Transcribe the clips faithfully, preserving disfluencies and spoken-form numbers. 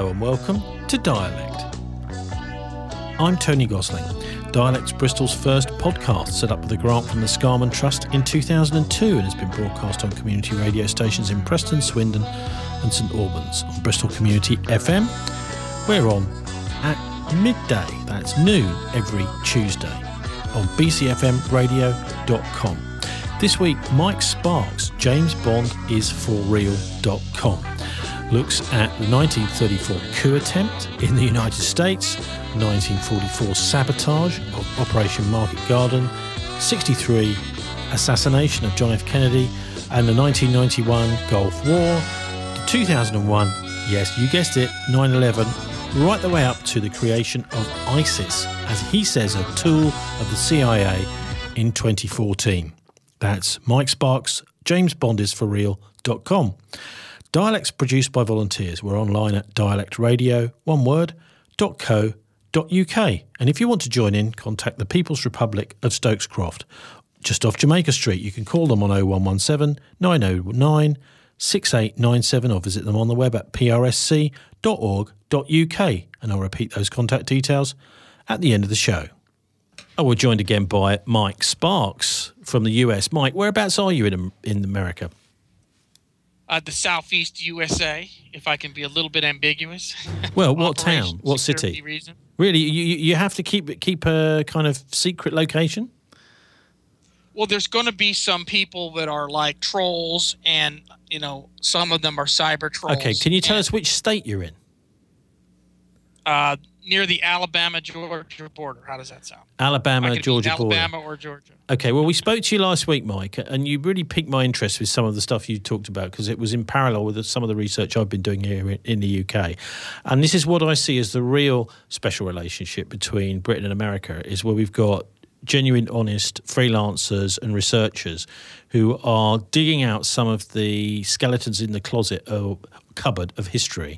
Hello and welcome to Dialect. I'm Tony Gosling. Dialect's Bristol's first podcast, set up with a grant from the Scarman Trust in two thousand two and has been broadcast on community radio stations in Preston, Swindon and St Albans on Bristol Community F M. We're on at midday, that's noon, every Tuesday on b c f m radio dot com. This week, Mike Sparks, James Bond is for real dot com, looks at the nineteen thirty-four coup attempt in the United States, nineteen forty-four sabotage of Operation Market Garden, sixty-three assassination of John F. Kennedy, and the nineteen ninety-one Gulf War, the two thousand one, yes, you guessed it, nine eleven, right the way up to the creation of ISIS, as he says, a tool of the C I A in twenty fourteen. That's Mike Sparks, James Bond is for real dot com. Dialect's produced by volunteers. We're online at dialect radio, one word, dot co dot uk. And if you want to join in, contact the People's Republic of Stokescroft, just off Jamaica Street. You can call them on oh one one seven, nine oh nine, six eight nine seven or visit them on the web at p r s c dot org dot u k. And I'll repeat those contact details at the end of the show. Oh, we're joined again by Mike Sparks from the U S. Mike, whereabouts are you in in America? Uh, the southeast U S A, if I can be a little bit ambiguous. Well, what town? What city? Reason. Really, you you have to keep keep a kind of secret location? Well, there's going to be some people that are like trolls, and you know, some of them are cyber trolls. Okay, can you tell and, us which state you're in? Uh, near the Alabama-Georgia border. How does that sound? Alabama, Georgia border. Alabama or Georgia. Okay, well, we spoke to you last week, Mike, and you really piqued my interest with some of the stuff you talked about because it was in parallel with some of the research I've been doing here in the U K. And this is what I see as the real special relationship between Britain and America, is where we've got genuine, honest freelancers and researchers who are digging out some of the skeletons in the closet or cupboard of history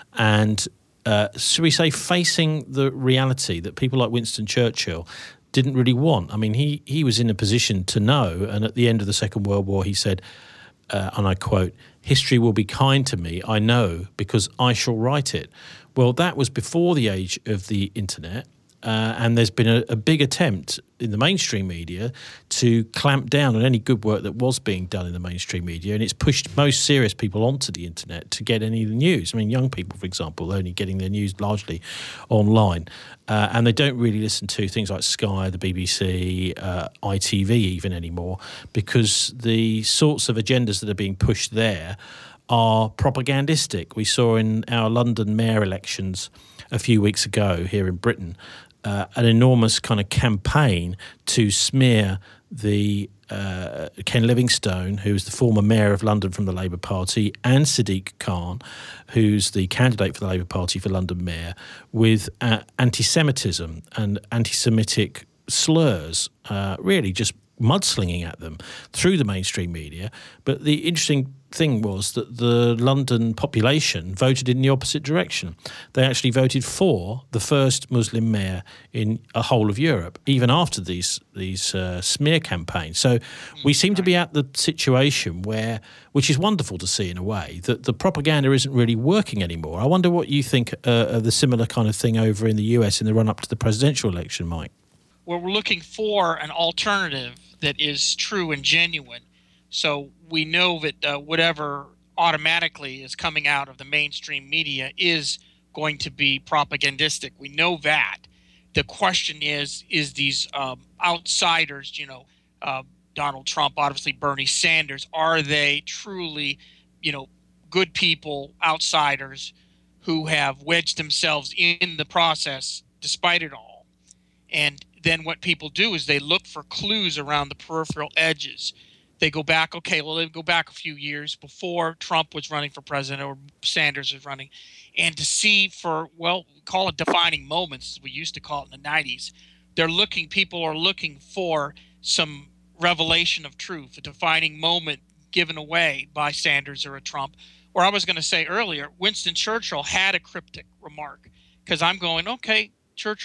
and Uh, should we say, facing the reality that people like Winston Churchill didn't really want. I mean, he, he was in a position to know, and at the end of the Second World War, he said, uh, and I quote, "History will be kind to me, I know, because I shall write it." Well, that was before the age of the internet, uh, and there's been a, a big attempt in the mainstream media to clamp down on any good work that was being done in the mainstream media, and it's pushed most serious people onto the internet to get any of the news. I mean, young people, for example, are only getting their news largely online, uh, and they don't really listen to things like Sky, the B B C, uh, I T V even anymore, because the sorts of agendas that are being pushed there are propagandistic. We saw in our London mayor elections a few weeks ago here in Britain Uh, an enormous kind of campaign to smear the uh, Ken Livingstone, who's the former mayor of London from the Labour Party, and Sadiq Khan, who's the candidate for the Labour Party for London mayor, with uh, anti-Semitism and anti-Semitic slurs, uh, really just mudslinging at them through the mainstream media. But the interesting thing was that the London population voted in the opposite direction. They actually voted for the first Muslim mayor in a whole of Europe, even after these these uh, smear campaigns. So we seem to be at the situation where, which is wonderful to see in a way, that the propaganda isn't really working anymore. I wonder what you think uh, of the similar kind of thing over in the U S in the run-up to the presidential election, Mike. Well, we're looking for an alternative that is true and genuine. So we know that uh, whatever automatically is coming out of the mainstream media is going to be propagandistic. We know that. The question is, is these um, outsiders, you know, uh, Donald Trump, obviously Bernie Sanders, are they truly, you know, good people, outsiders, who have wedged themselves in the process despite it all? And then what people do is they look for clues around the peripheral edges. They go back, okay, well, they go back a few years before Trump was running for president or Sanders was running, and to see for, well, call it defining moments, as we used to call it in the nineties. They're looking, people are looking for some revelation of truth, a defining moment given away by Sanders or a Trump. Or I was going to say earlier, Winston Churchill had a cryptic remark, because I'm going, okay, Churchill,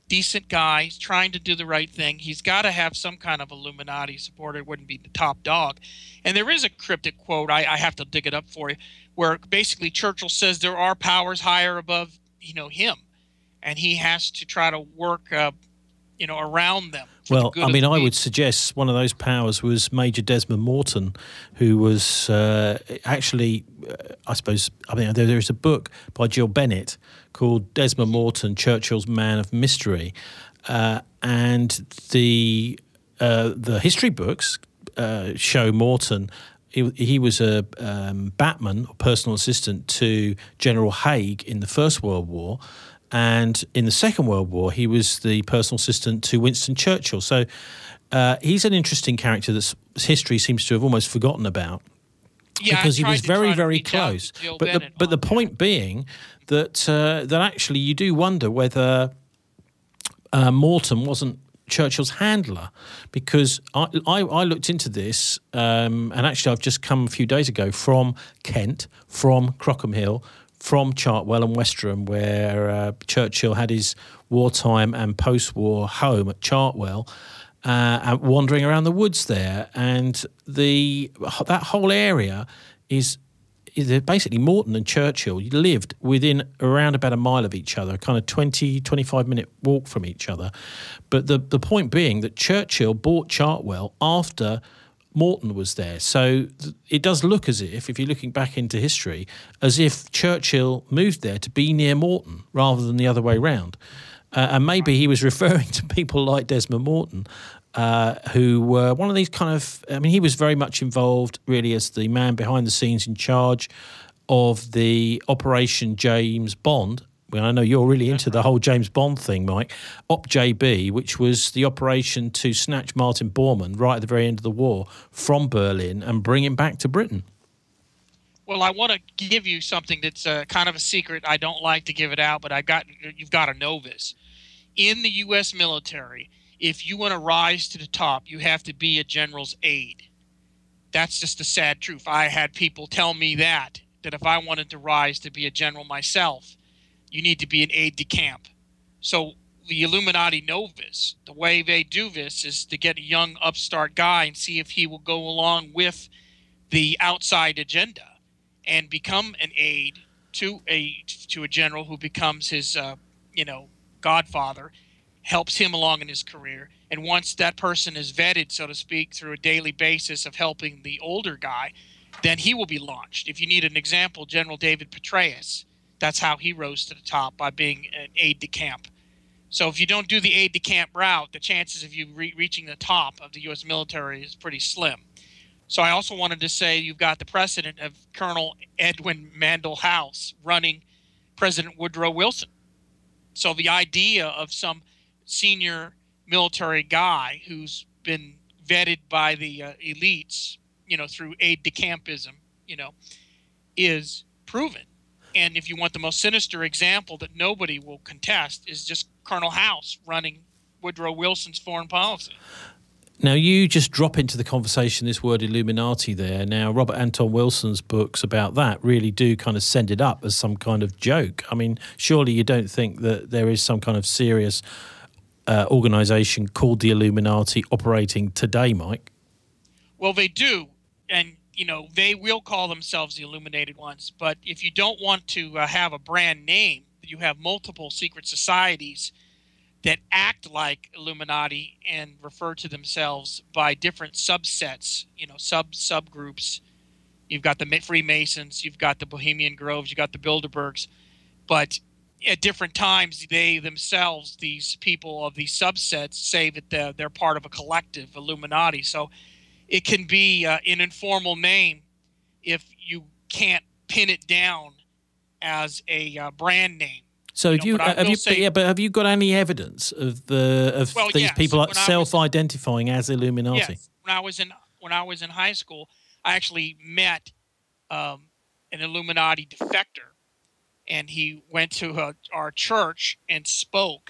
decent guy. He's trying to do the right thing. He's got to have some kind of Illuminati support. It wouldn't be the top dog. And there is a cryptic quote, I, I have to dig it up for you, where basically Churchill says there are powers higher above, you know, him, and he has to try to work, uh, you know, around them. Well, the I mean, I people. would suggest one of those powers was Major Desmond Morton, who was uh, actually, uh, I suppose, I mean, there, there is a book by Jill Bennett called Desmond Morton, Churchill's Man of Mystery, uh, and the uh, the history books uh, show Morton. He, he was a um, batman, or personal assistant to General Haig in the First World War. And in the Second World War, he was the personal assistant to Winston Churchill. So uh, he's an interesting character that history seems to have almost forgotten about. Yeah, because I he was tried to very, try to very reach out close. to Jill But the, Bennett but the on that. point being that uh, that actually you do wonder whether uh, Morton wasn't Churchill's handler, because I, I, I looked into this, um, and actually I've just come a few days ago from Kent, from Crockham Hill, from Chartwell and Westerham, where uh, Churchill had his wartime and post-war home at Chartwell, uh, and wandering around the woods there, and the that whole area is. is basically Morton and Churchill lived within around about a mile of each other, kind of twenty, twenty-five minute walk from each other. But the, the point being that Churchill bought Chartwell after Morton was there. So th- it does look as if, if you're looking back into history, as if Churchill moved there to be near Morton rather than the other way round. Uh, and maybe he was referring to people like Desmond Morton, uh, who were one of these kind of, I mean, he was very much involved really as the man behind the scenes in charge of the Operation James Bond. Well, I know you're really into the whole James Bond thing, Mike. Op J B, which was the operation to snatch Martin Bormann right at the very end of the war from Berlin and bring him back to Britain. Well, I want to give you something that's uh, kind of a secret. I don't like to give it out, but I got you've got to know this. In the U S military, if you want to rise to the top, you have to be a general's aide. That's just the sad truth. I had people tell me that, that if I wanted to rise to be a general myself, you need to be an aide de camp. So the Illuminati know this. The way they do this is to get a young upstart guy and see if he will go along with the outside agenda and become an aide to a to a general who becomes his, uh, you know, godfather, helps him along in his career. And once that person is vetted, so to speak, through a daily basis of helping the older guy, then he will be launched. If you need an example, General David Petraeus, that's how he rose to the top, by being an aide de camp. So if you don't do the aide de camp route, the chances of you re- reaching the top of the U S military is pretty slim. So I also wanted to say you've got the precedent of Colonel Edwin Mandell House running President Woodrow Wilson. So the idea of some senior military guy who's been vetted by the uh, elites, you know, through aide de campism, you know, is proven. And if you want the most sinister example that nobody will contest, is just Colonel House running Woodrow Wilson's foreign policy. Now, you just drop into the conversation this word Illuminati there. Now, Robert Anton Wilson's books about that really do kind of send it up as some kind of joke. I mean, surely you don't think that there is some kind of serious uh, organisation called the Illuminati operating today, Mike? Well, they do. And, you know, they will call themselves the Illuminated Ones. But if you don't want to uh, have a brand name, you have multiple secret societies that act like Illuminati and refer to themselves by different subsets, you know, sub subgroups. You've got the Freemasons, you've got the Bohemian Groves, you've got the Bilderbergs. But at different times, they themselves, these people of these subsets, say that they're, they're part of a collective, Illuminati. So it can be uh, an informal name if you can't pin it down as a uh, brand name. So You have know, you, but I have will you, say- yeah, but have you got any evidence of the of Well, these yes. people When I was- self-identifying as Illuminati? Yes, when I was in when I was in high school, I actually met um, an Illuminati defector, and he went to uh, our church and spoke.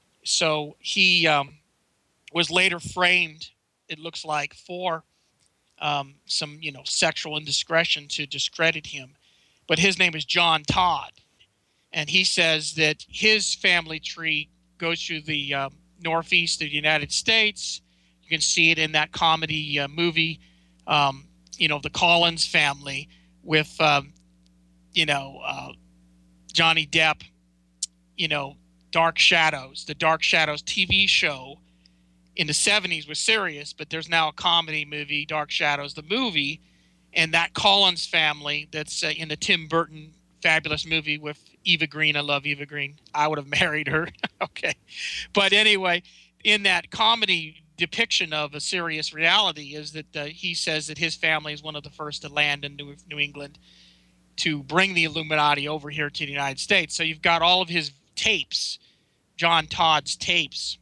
So he um, was later framed, it looks like, for um, some you know sexual indiscretion to discredit him. But his name is John Todd, and he says that his family tree goes through the uh, northeast of the United States. You can see it in that comedy uh, movie, um, you know, the Collins family with, um, you know, uh, Johnny Depp, you know, Dark Shadows. The Dark Shadows T V show in the seventies was serious, but there's now a comedy movie, Dark Shadows, the movie, and that Collins family that's uh, in the Tim Burton fabulous movie with Eva Green. I love Eva Green. I would have married her. Okay. But anyway, in that comedy depiction of a serious reality is that uh, he says that his family is one of the first to land in New, New England to bring the Illuminati over here to the United States. So you've got all of his tapes, John Todd's tapes,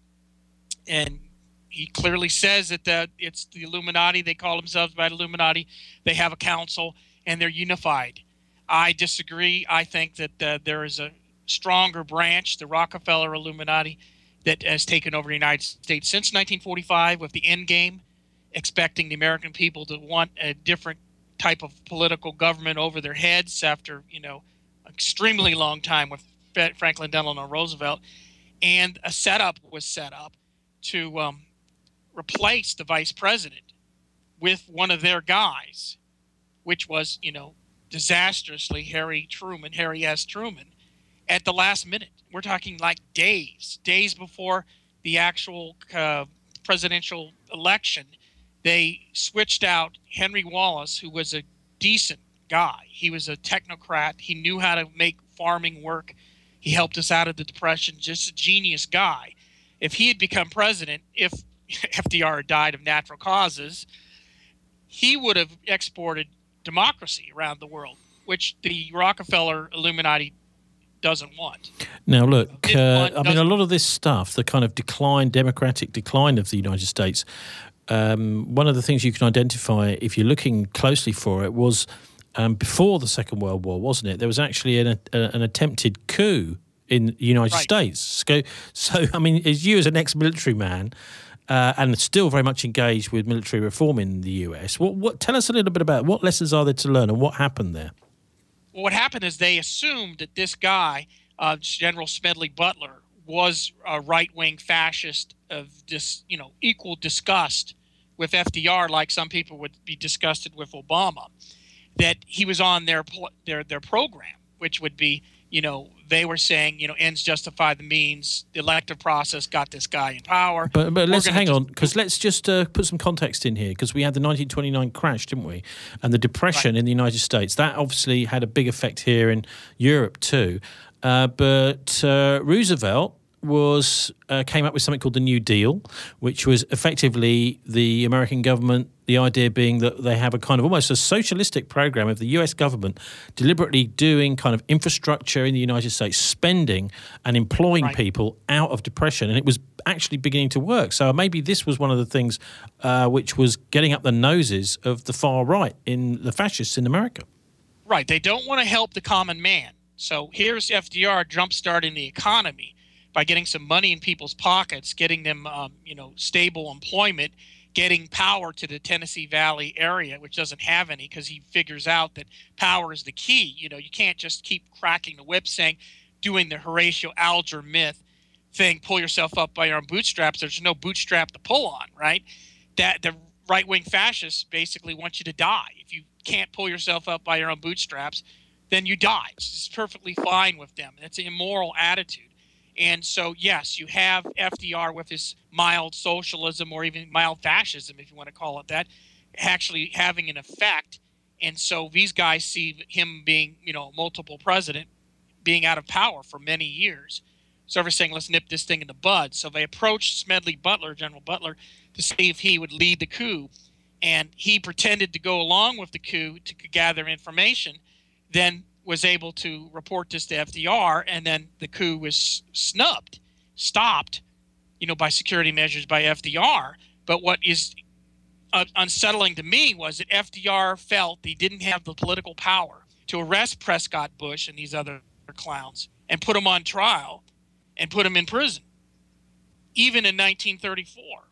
and he clearly says that the, it's the Illuminati. They call themselves by the Illuminati. They have a council, and they're unified. I disagree. I think that uh, there is a stronger branch, the Rockefeller Illuminati, that has taken over the United States since nineteen forty-five with the end game, expecting the American people to want a different type of political government over their heads after, you know, an extremely long time with Franklin Delano Roosevelt. And a setup was set up to um, replace the vice president with one of their guys, which was, you know, disastrously Harry Truman, Harry S. Truman, at the last minute. We're talking like days, days before the actual uh, presidential election. They switched out Henry Wallace, who was a decent guy. He was a technocrat. He knew how to make farming work. He helped us out of the Depression, just a genius guy. If he had become president, if F D R had died of natural causes, he would have exported democracy around the world, which the Rockefeller Illuminati doesn't want. Now, look, Didn't uh, want- I mean, a lot of this stuff, the kind of decline, democratic decline of the United States, um, one of the things you can identify if you're looking closely for it was um, before the Second World War, wasn't it? There was actually an, a, an attempted coup in the United Right. States. So, so, I mean, as you as an ex-military man, Uh, and still very much engaged with military reform in the U S. What, what? Tell us a little bit about what lessons are there to learn and what happened there? Well, what happened is they assumed that this guy, uh, General Smedley Butler, was a right-wing fascist of dis, you know, equal disgust with F D R, like some people would be disgusted with Obama. That he was on their their their program, which would be, you know, they were saying, you know, ends justify the means. The elective process got this guy in power. But, but let's hang just, on, because let's just uh, put some context in here, because we had the nineteen twenty-nine crash, didn't we? And the Depression Right. in the United States. That obviously had a big effect here in Europe too. Uh, but uh, Roosevelt was uh, came up with something called the New Deal, which was effectively the American government, the idea being that they have a kind of almost a socialistic program of the U S government deliberately doing kind of infrastructure in the United States, spending and employing Right. people out of depression. And it was actually beginning to work. So maybe this was one of the things uh, which was getting up the noses of the far right in the fascists in America. Right. They don't want to help the common man. So here's F D R jumpstarting the economy by getting some money in people's pockets, getting them, um, you know, stable employment, getting power to the Tennessee Valley area, which doesn't have any, because he figures out that power is the key. You know, you can't just keep cracking the whip saying, doing the Horatio Alger myth thing, pull yourself up by your own bootstraps. There's no bootstrap to pull on, right? That the right-wing fascists basically want you to die. If you can't pull yourself up by your own bootstraps, then you die. It's just perfectly fine with them. That's an immoral attitude. And so, yes, you have F D R with his mild socialism, or even mild fascism, if you want to call it that, actually having an effect. And so these guys see him being, you know, multiple president, being out of power for many years. So they're saying, let's nip this thing in the bud. So they approached Smedley Butler, General Butler, to see if he would lead the coup. And he pretended to go along with the coup to gather information, then was able to report this to F D R, and then the coup was snubbed, stopped, you know, by security measures by F D R. But what is uh, unsettling to me was that F D R felt he didn't have the political power to arrest Prescott Bush and these other clowns and put them on trial and put them in prison, even in nineteen thirty-four.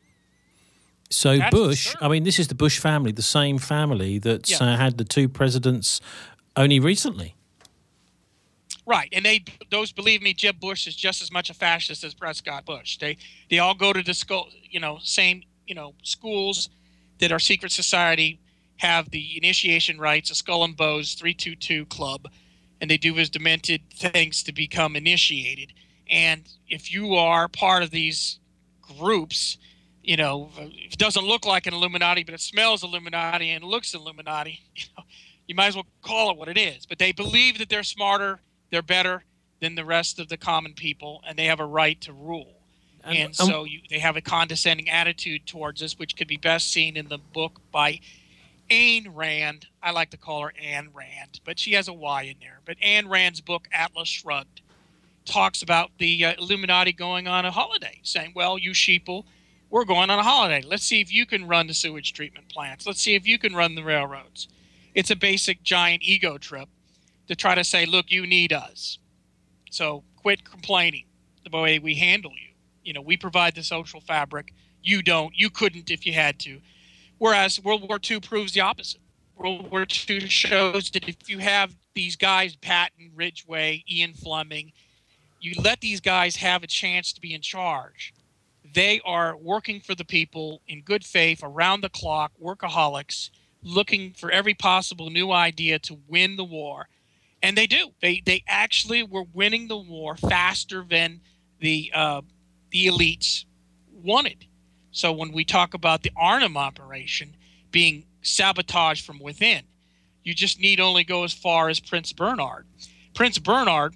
So That's Bush, disturbing. I mean, this is the Bush family, the same family that's Yeah. uh, had the two presidents only recently. Right, and they those believe me, Jeb Bush is just as much a fascist as Prescott Bush. They they all go to the school, you know, same you know schools that are secret society have the initiation rites, a Skull and Bones three two two club, and they do his demented things to become initiated. And if you are part of these groups, you know, it doesn't look like an Illuminati, but it smells Illuminati and looks Illuminati, you know, you might as well call it what it is. But they believe that they're smarter, they're better than the rest of the common people, and they have a right to rule. And, and so you, they have a condescending attitude towards us, which could be best seen in the book by Ayn Rand. I like to call her Anne Rand, but she has a Y in there. But Ayn Rand's book, Atlas Shrugged, talks about the uh, Illuminati going on a holiday, saying, well, you sheeple, we're going on a holiday. Let's see if you can run the sewage treatment plants. Let's see if you can run the railroads. It's a basic giant ego trip to try to say, look, you need us. So quit complaining the way we handle you. You know, we provide the social fabric. You don't. You couldn't if you had to. Whereas World War Two proves the opposite. World War Two shows that if you have these guys, Patton, Ridgway, Ian Fleming, you let these guys have a chance to be in charge. They are working for the people in good faith, around the clock, workaholics, looking for every possible new idea to win the war. And they do. They they actually were winning the war faster than the uh, the elites wanted. So when we talk about the Arnhem operation being sabotaged from within, you just need only go as far as Prince Bernhard. Prince Bernhard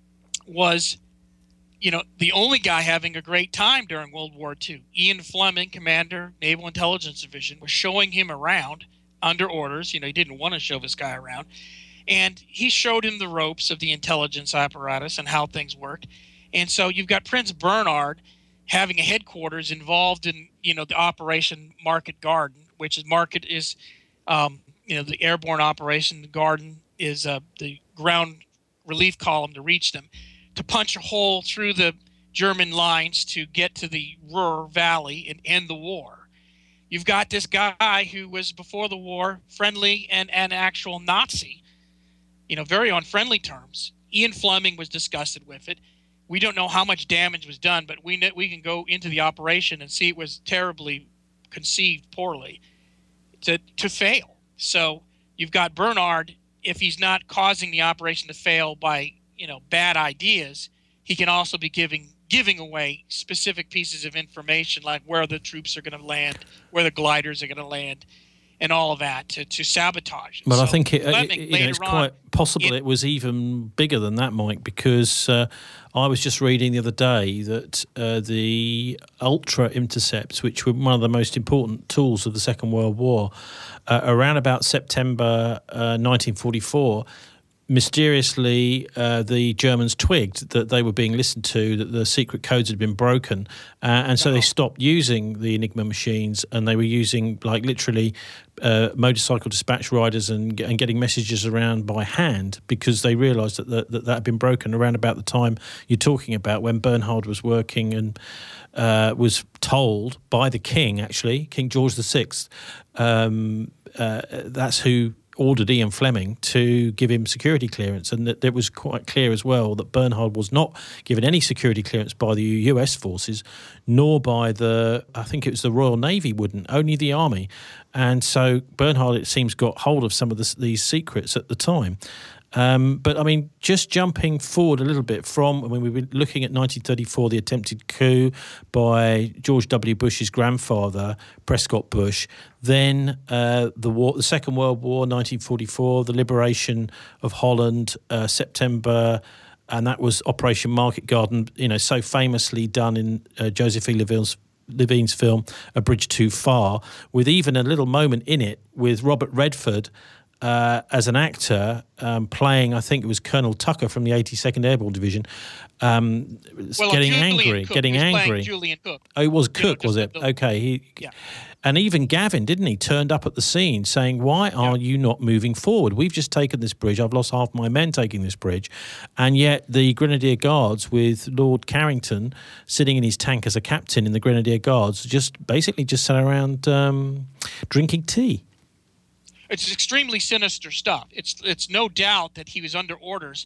was, you know, the only guy having a great time during World War Two. Ian Fleming, commander, Naval Intelligence Division, was showing him around under orders. You know, he didn't want to show this guy around. And he showed him the ropes of the intelligence apparatus and how things worked. And so you've got Prince Bernhard having a headquarters involved in, you know, the Operation Market Garden, which is Market is, um, you know, the airborne operation. The Garden is uh, the ground relief column to reach them, to punch a hole through the German lines to get to the Ruhr Valley and end the war. You've got this guy who was, before the war, friendly and an actual Nazi, you know, very on friendly terms. Ian Fleming was disgusted with it. We don't know how much damage was done, but we know, we can go into the operation and see it was terribly conceived poorly to to fail. So you've got Bernhard, if he's not causing the operation to fail by, you know, bad ideas, he can also be giving giving away specific pieces of information, like where the troops are going to land, where the gliders are going to land, and all of that to, to sabotage it. But so I think it, Fleming, it, you know, it's on, quite possible it, it was even bigger than that, Mike, because uh, I was just reading the other day that uh, the Ultra Intercepts, which were one of the most important tools of the Second World War, uh, around about September uh, nineteen forty-four, mysteriously, uh, the Germans twigged that they were being listened to, that the secret codes had been broken, uh, and so they stopped using the Enigma machines, and they were using, like, literally uh, motorcycle dispatch riders and, and getting messages around by hand, because they realised that, that that that had been broken around about the time you're talking about, when Bernhard was working and uh, was told by the King, actually, King George the Sixth, um, uh, that's who ordered Ian Fleming to give him security clearance, and that it was quite clear as well that Bernhard was not given any security clearance by the U S forces, nor by the, I think it was the Royal Navy wouldn't, only the Army. And so Bernhard, it seems, got hold of some of the, these secrets at the time. Um, but, I mean, just jumping forward a little bit from when we were looking at nineteen thirty-four, the attempted coup by George W. Bush's grandfather, Prescott Bush, then uh, the war, the Second World War, nineteen forty-four, the liberation of Holland, uh, September, and that was Operation Market Garden, you know, so famously done in uh, Joseph E. Levine's Levine's film, A Bridge Too Far, with even a little moment in it with Robert Redford Uh, as an actor, um, playing, I think it was Colonel Tucker from the eighty-second Airborne Division, um, well, getting Julian angry, Cook. getting he was angry. Julian Cook. Oh, it was You Cook, know, was it? the, Okay. He, yeah. And even Gavin, didn't he, turned up at the scene saying, why are yeah. you not moving forward? We've just taken this bridge. I've lost half my men taking this bridge. And yet the Grenadier Guards, with Lord Carrington sitting in his tank as a captain in the Grenadier Guards, just basically just sat around um, drinking tea. It's extremely sinister stuff. It's it's no doubt that he was under orders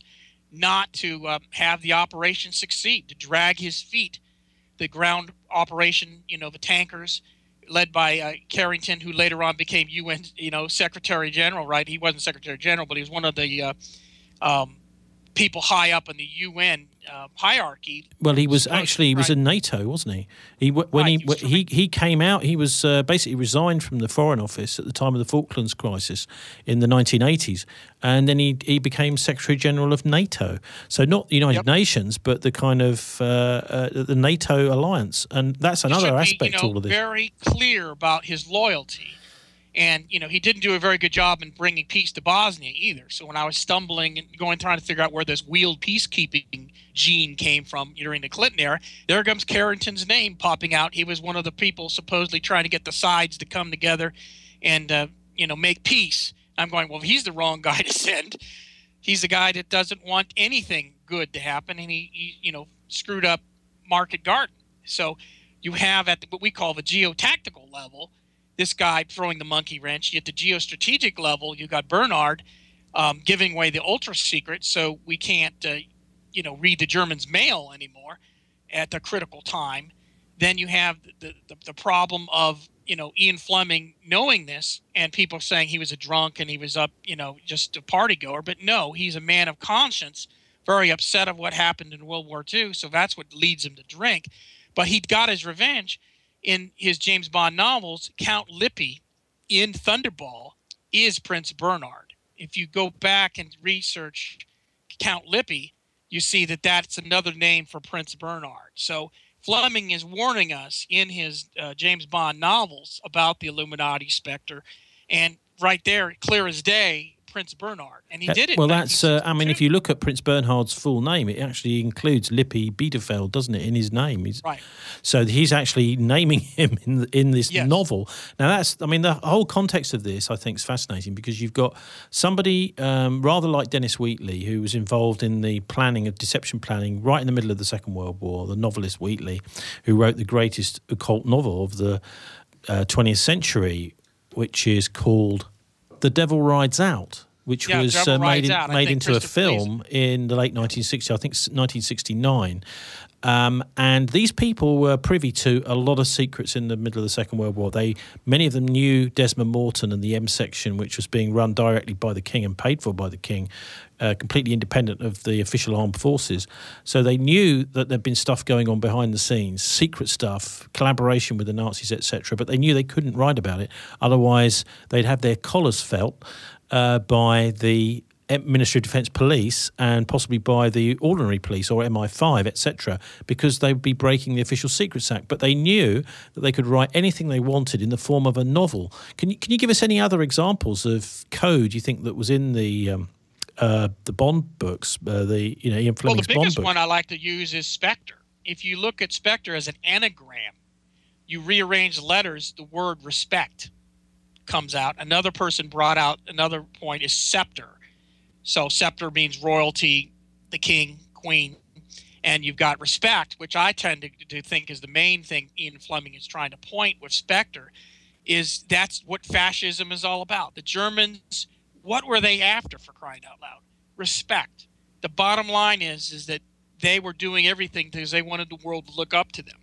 not to uh, have the operation succeed, to drag his feet. The ground operation, you know, the tankers, led by uh, Carrington, who later on became U N, you know, Secretary General. Right? He wasn't Secretary General, but he was one of the uh, um, people high up in the U N uh, hierarchy. Well, he was actually he was in NATO, wasn't he? He when Right, he he was he he came out. He was uh, basically resigned from the Foreign Office at the time of the Falklands crisis in the nineteen eighties, and then he he became Secretary General of NATO. So not the United Yep. Nations, but the kind of uh, uh, the NATO alliance, and that's He another should be, aspect you know, to all of this. very clear about his loyalty. And, you know, he didn't do a very good job in bringing peace to Bosnia either. So when I was stumbling and going, trying to figure out where this wheeled peacekeeping gene came from during the Clinton era, there comes Carrington's name popping out. He was one of the people supposedly trying to get the sides to come together and, uh, you know, make peace. I'm going, well, he's the wrong guy to send. He's the guy that doesn't want anything good to happen. And he, he you know, screwed up Market Garden. So you have at the, what we call the geotactical level, this guy throwing the monkey wrench. At the geostrategic level, you got Bernard um, giving away the ultra secret, so we can't, uh, you know, read the Germans' mail anymore at the critical time. Then you have the, the the problem of, you know, Ian Fleming knowing this and people saying he was a drunk and he was up, you know, just a party goer. But no, he's a man of conscience, very upset of what happened in World War Two. So that's what leads him to drink. But he got his revenge. In his James Bond novels, Count Lippy in Thunderball is Prince Bernard. If you go back and research Count Lippy, you see that that's another name for Prince Bernard. So Fleming is warning us in his uh, James Bond novels about the Illuminati Spectre, and right there, clear as day, Prince Bernard, and he did it. Well, that's. Uh, I mean, if you look at Prince Bernhard's full name, it actually includes Lippy Biederfeld, doesn't it, in his name? He's, right. So he's actually naming him in in this yes. novel. Now, that's. I mean, the whole context of this, I think, is fascinating because you've got somebody um, rather like Dennis Wheatley, who was involved in the planning of deception planning right in the middle of the Second World War. The novelist Wheatley, who wrote the greatest occult novel of the uh, twentieth century, which is called The Devil Rides Out, which yeah, was uh, made, in, made into a film Please. in the late nineteen sixties, I think nineteen sixty-nine. Um, and these people were privy to a lot of secrets in the middle of the Second World War. They, many of them knew Desmond Morton and the M section, which was being run directly by the King and paid for by the King, uh, completely independent of the official armed forces. So they knew that there'd been stuff going on behind the scenes, secret stuff, collaboration with the Nazis, et cetera. But they knew they couldn't write about it. Otherwise, they'd have their collars felt uh, by the Ministry of Defence Police and possibly by the ordinary police or M I five, et cetera, because they would be breaking the Official Secrets Act. But they knew that they could write anything they wanted in the form of a novel. Can you can you give us any other examples of code you think that was in the um, uh, the Bond books, uh, the you know Ian Fleming's Bond book? Well, the biggest one I like to use is Spectre. If you look at Spectre as an anagram, you rearrange letters, the word respect comes out. Another person brought out another point is scepter. So scepter means royalty, the king, queen, and you've got respect, which I tend to, to think is the main thing Ian Fleming is trying to point with Spectre, is that's what fascism is all about. The Germans, what were they after, for crying out loud? Respect. The bottom line is, is that they were doing everything because they wanted the world to look up to them.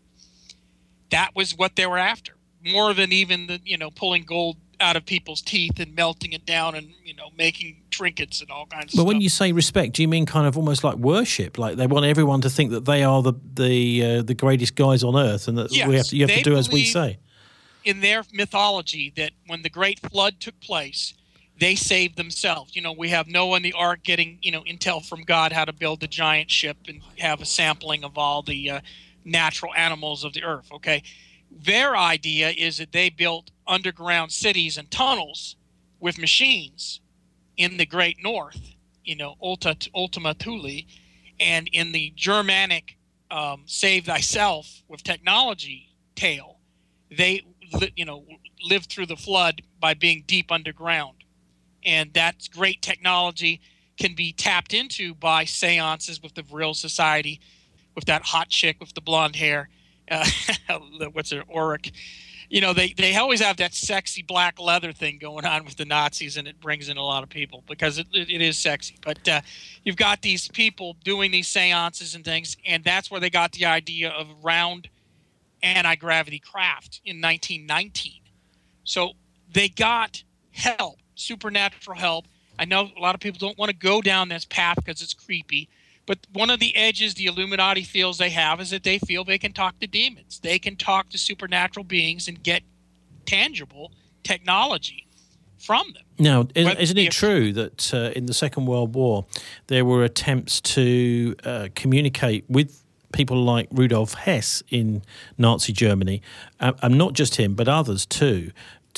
That was what they were after, more than even the, you know, pulling gold out of people's teeth and melting it down and, you know, making trinkets and all kinds of but stuff. But when you say respect, do you mean kind of almost like worship? Like they want everyone to think that they are the the uh, the greatest guys on earth and that yes, we have to, you have to do as we believe say? In their mythology that when the Great Flood took place, they saved themselves. You know, we have Noah and the Ark getting, you know, intel from God how to build a giant ship and have a sampling of all the uh, natural animals of the earth, okay? Their idea is that they built underground cities and tunnels with machines in the Great North, you know, Ulta, Ultima Thule, and in the Germanic um, Save Thyself with technology tale, they, you know, lived through the flood by being deep underground. And that great technology can be tapped into by seances with the Vril Society, with that hot chick with the blonde hair. Uh, what's her, Auric. you know, they, they always have that sexy black leather thing going on with the Nazis, and it brings in a lot of people because it, it, it is sexy. But uh, you've got these people doing these seances and things, and that's where they got the idea of round anti-gravity craft in nineteen nineteen. So they got help, supernatural help. I know a lot of people don't want to go down this path because it's creepy. But one of the edges the Illuminati feels they have is that they feel they can talk to demons. They can talk to supernatural beings and get tangible technology from them. Now, isn't, Whether- isn't it if- true that uh, in the Second World War there were attempts to uh, communicate with people like Rudolf Hess in Nazi Germany, uh, and not just him, but others too,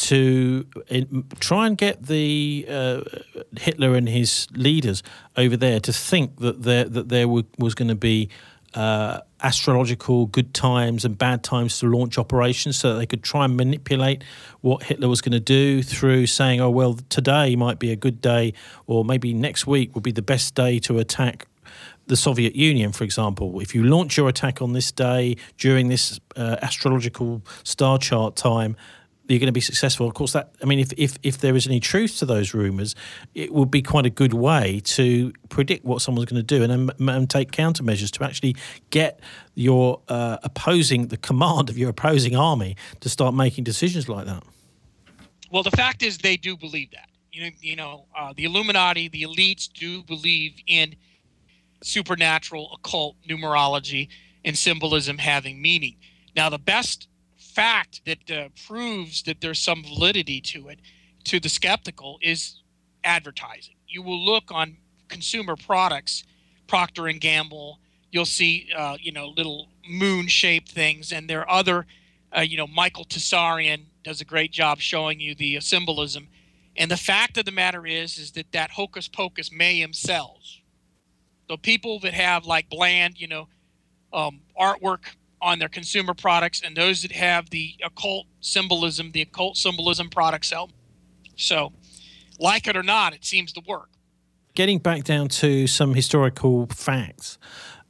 to in, try and get the uh, Hitler and his leaders over there to think that there that there w- was going to be uh, astrological good times and bad times to launch operations, so that they could try and manipulate what Hitler was going to do through saying, "Oh well, today might be a good day, or maybe next week will be the best day to attack the Soviet Union, for example. If you launch your attack on this day during this uh, astrological star chart time, you're going to be successful." Of course, that I mean, if, if, if there is any truth to those rumours, it would be quite a good way to predict what someone's going to do and, and take countermeasures to actually get your uh, opposing, the command of your opposing army to start making decisions like that. Well, the fact is they do believe that. You know, you know uh, the Illuminati, the elites do believe in supernatural, occult, numerology, and symbolism having meaning. Now, the best fact that uh, proves that there's some validity to it, to the skeptical, is advertising. You will look on consumer products, Procter and Gamble. You'll see, uh, you know, little moon-shaped things, and there are other, uh, you know, Michael Tessarian does a great job showing you the uh, symbolism. And the fact of the matter is, is that that hocus pocus mayhem sells. So people that have like bland, you know, um, artwork on their consumer products, and those that have the occult symbolism, the occult symbolism products sell. So, like it or not, it seems to work. Getting back down to some historical facts,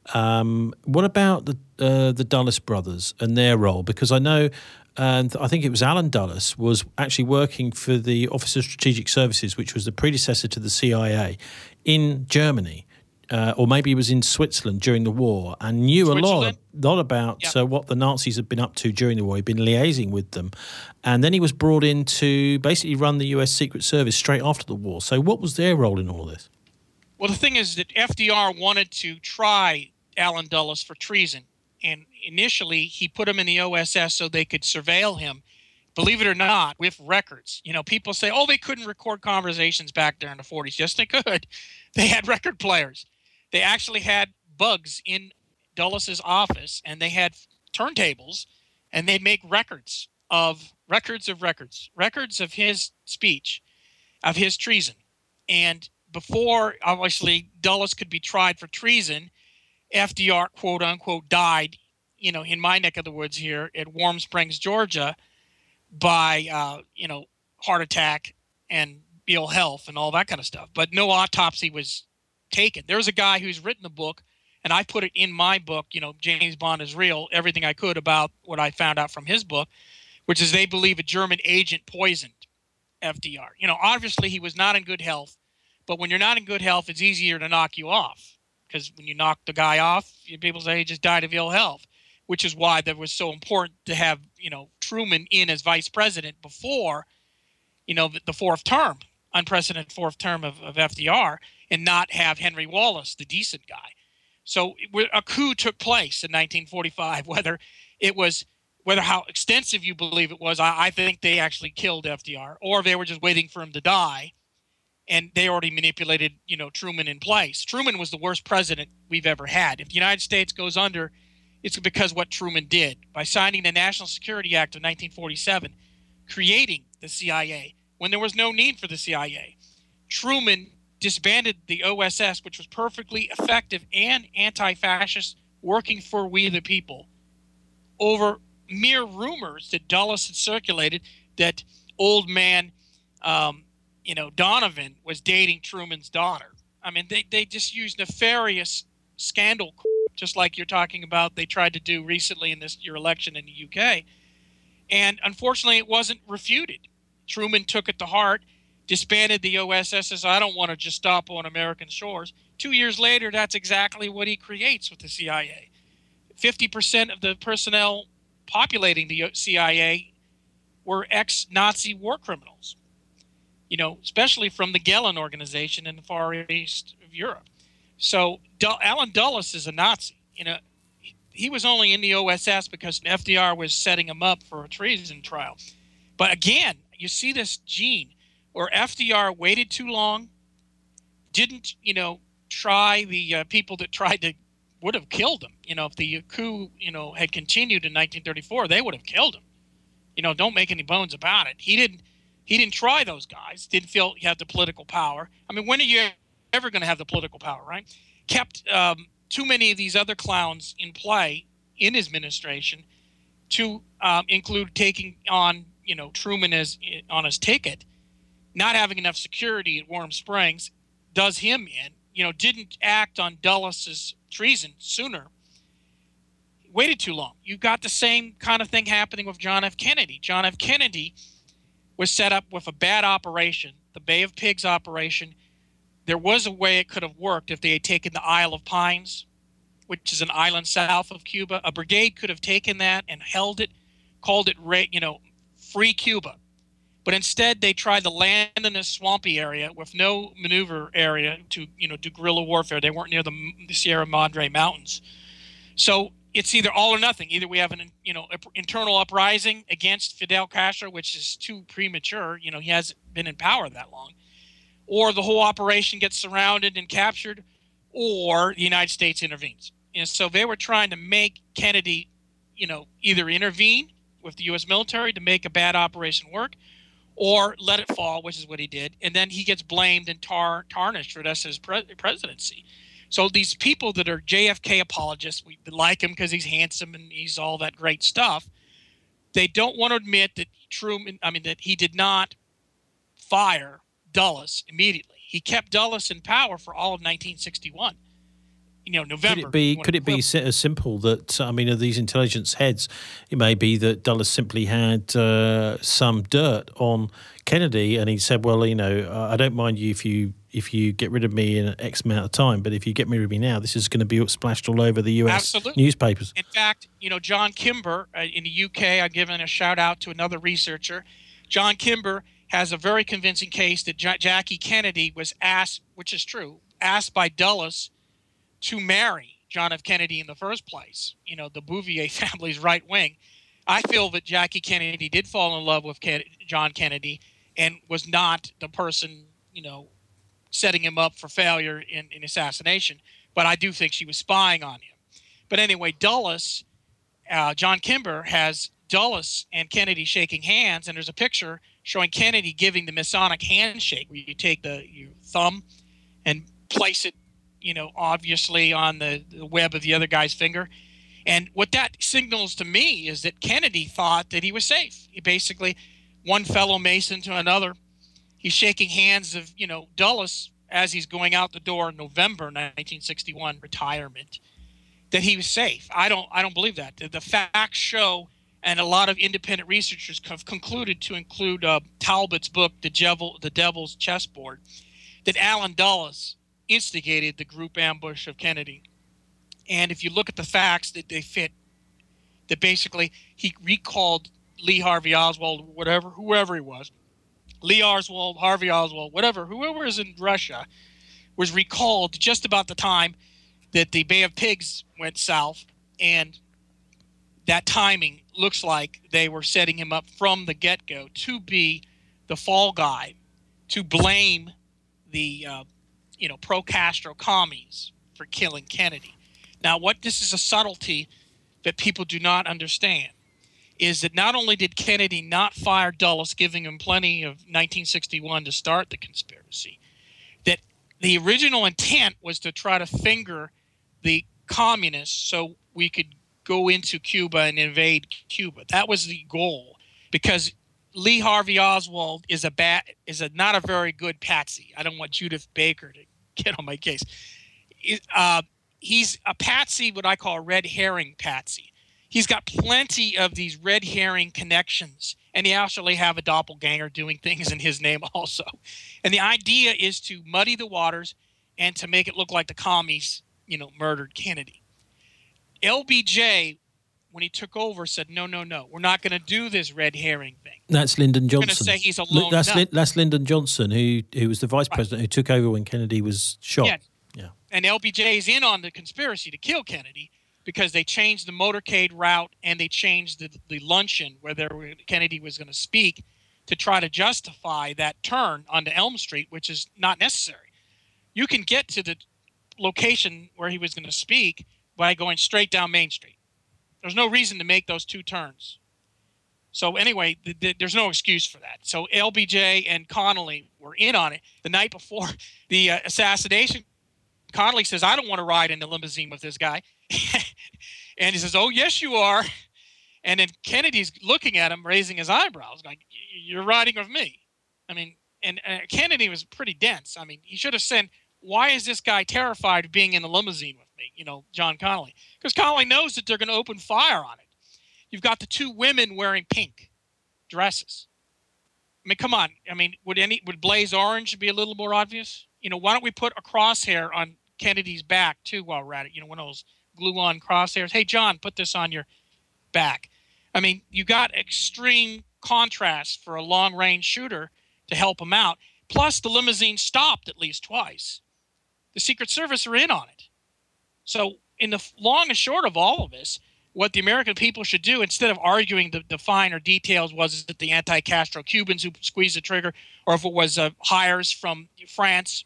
um, what about the uh, the Dulles brothers and their role? Because I know, and I think it was Alan Dulles was actually working for the Office of Strategic Services, which was the predecessor to the C I A, in Germany. Uh, or maybe he was in Switzerland during the war and knew a lot, lot about Yep. uh, what the Nazis had been up to during the war. He'd been liaising with them. And then he was brought in to basically run the U S Secret Service straight after the war. So what was their role in all of this? Well, the thing is that F D R wanted to try Alan Dulles for treason. And initially, he put him in the O S S so they could surveil him, believe it or not, with records. You know, people say, oh, they couldn't record conversations back there in the forties. Yes, they could. They had record players. They actually had bugs in Dulles's office, and they had turntables, and they'd make records of records of records, records of his speech, of his treason. And before, obviously, Dulles could be tried for treason, F D R, quote unquote, died, you know, in my neck of the woods here at Warm Springs, Georgia, by, uh, you know, heart attack and ill health and all that kind of stuff. But no autopsy was taken. There's a guy who's written the book, and I put it in my book, you know, James Bond is Real, everything I could about what I found out from his book, which is they believe a German agent poisoned F D R. You know, obviously he was not in good health, but when you're not in good health, it's easier to knock you off, because when you knock the guy off, people say he just died of ill health, which is why that was so important to have, you know, Truman in as vice president before, you know, the, the fourth term, unprecedented fourth term of, of F D R, and not have Henry Wallace, the decent guy. So a coup took place in nineteen forty-five. Whether it was, whether how extensive you believe it was, I, I think they actually killed F D R, or they were just waiting for him to die, and they already manipulated, you know, Truman in place. Truman was the worst president we've ever had. If the United States goes under, it's because what Truman did by signing the National Security Act of nineteen forty-seven, creating the C I A when there was no need for the C I A. Truman disbanded the O S S, which was perfectly effective and anti-fascist, working for we the people, over mere rumors that Dulles had circulated that old man, um, you know, Donovan was dating Truman's daughter. I mean, they, they just used nefarious scandal, just like you're talking about they tried to do recently in this your election in the U K. And unfortunately, it wasn't refuted. Truman took it to heart, disbanded the O S S, says, I don't want to just stop on American shores. Two years later, that's exactly what he creates with the C I A. fifty percent of the personnel populating the C I A were ex-Nazi war criminals, you know, especially from the Gehlen organization in the Far East of Europe. So Allen Dulles is a Nazi. You know, he was only in the O S S because F D R was setting him up for a treason trial. But again, you see this gene where F D R waited too long, didn't, you know, try the uh, people that tried to, would have killed him. You know, if the coup, you know, had continued in nineteen thirty-four, they would have killed him. You know, don't make any bones about it. He didn't, he didn't try those guys, didn't feel he had the political power. I mean, when are you ever going to have the political power, right? Kept um, too many of these other clowns in play in his administration to um, include taking on, you know, Truman as on his ticket, not having enough security at Warm Springs, does him in, you know, didn't act on Dulles's treason sooner, waited too long. You got the same kind of thing happening with John F. Kennedy. John F. Kennedy was set up with a bad operation, the Bay of Pigs operation. There was a way it could have worked if they had taken the Isle of Pines, which is an island south of Cuba. A brigade could have taken that and held it, called it, you know, Free Cuba. But instead, they tried to land in a swampy area with no maneuver area to, you know, do guerrilla warfare. They weren't near the, the Sierra Madre Mountains. So it's either all or nothing. Either we have an, you know, internal uprising against Fidel Castro, which is too premature. You know, he hasn't been in power that long. Or the whole operation gets surrounded and captured, or the United States intervenes. And so they were trying to make Kennedy, you know, either intervene with the U S military to make a bad operation work, or let it fall, which is what he did. And then he gets blamed and tar tarnished for this his pre presidency. So these people that are J F K apologists, we like him because he's handsome and he's all that great stuff. They don't want to admit that Truman, I mean, that he did not fire Dulles immediately. He kept Dulles in power for all of nineteen sixty-one. You know, November. Could it be? Could it be as simple that I mean, of these intelligence heads, it may be that Dulles simply had uh, some dirt on Kennedy, and he said, "Well, you know, I don't mind you if you if you get rid of me in X amount of time, but if you get rid of me now, this is going to be splashed all over the U S Absolutely. newspapers." In fact, you know, John Kimber uh, in the U K, I'm giving a shout out to another researcher. John Kimber has a very convincing case that J Jackie Kennedy was asked, which is true, asked by Dulles to marry John F. Kennedy in the first place. You know, the Bouvier family's right wing. I feel that Jackie Kennedy did fall in love with Ken John Kennedy and was not the person, you know, setting him up for failure in, in assassination. But I do think she was spying on him. But anyway, Dulles, uh, John Kimber has Dulles and Kennedy shaking hands, and there's a picture showing Kennedy giving the Masonic handshake, where you take the your thumb and place it, you know, obviously on the, the web of the other guy's finger. And what that signals to me is that Kennedy thought that he was safe. He basically, one fellow Mason to another, he's shaking hands of, you know, Dulles as he's going out the door in November nineteen sixty-one, retirement, that he was safe. I don't, I don't believe that. The, the facts show, and a lot of independent researchers have concluded, to include uh, Talbot's book, The Devil, The Devil's Chessboard, that Allen Dulles instigated the group ambush of Kennedy. And if you look at the facts, that they fit, that basically he recalled Lee Harvey Oswald, whatever, whoever he was, Lee Oswald, Harvey Oswald, whatever, whoever was in Russia, was recalled just about the time that the Bay of Pigs went south. And that timing looks like they were setting him up from the get-go to be the fall guy, to blame the uh, you know, pro-Castro commies for killing Kennedy. Now, what this is a subtlety that people do not understand is that not only did Kennedy not fire Dulles, giving him plenty of nineteen sixty-one to start the conspiracy, that the original intent was to try to finger the communists so we could go into Cuba and invade Cuba. That was the goal, because Lee Harvey Oswald is a bad, is a not a very good patsy. I don't want Judith Baker to get on my case. Uh, he's a patsy, what I call a red herring patsy. He's got plenty of these red herring connections, and he actually have a doppelganger doing things in his name also. And the idea is to muddy the waters and to make it look like the commies, you know, murdered Kennedy. L B J, when he took over, said, no, no, no, we're not going to do this red herring thing. That's Lyndon Johnson. We're going to say he's a lone that's, nut. Li- that's Lyndon Johnson, who who was the vice president who took over when Kennedy was shot. Yeah. yeah. And L B J is in on the conspiracy to kill Kennedy because they changed the motorcade route and they changed the, the luncheon where there were, Kennedy was going to speak to try to justify that turn onto Elm Street, which is not necessary. You can get to the location where he was going to speak by going straight down Main Street. There's no reason to make those two turns. So anyway, the, the, there's no excuse for that. So L B J and Connolly were in on it the night before the uh, assassination. Connolly says, I don't want to ride in the limousine with this guy. And he says, oh, yes, you are. And then Kennedy's looking at him, raising his eyebrows, like, you're riding with me. I mean, and uh, Kennedy was pretty dense. I mean, he should have said, why is this guy terrified of being in the limousine with me, you know, John Connolly? Because Connolly knows that they're going to open fire on it. You've got the two women wearing pink dresses. I mean, come on. I mean, would any would blaze orange be a little more obvious? You know, why don't we put a crosshair on Kennedy's back, too, while we're at it? You know, one of those glue-on crosshairs. Hey, John, put this on your back. I mean, you got extreme contrast for a long-range shooter to help him out. Plus, the limousine stopped at least twice. The Secret Service are in on it. So in the long and short of all of this, what the American people should do, instead of arguing the, the finer details, was it the anti-Castro Cubans who squeezed the trigger, or if it was uh, hires from France.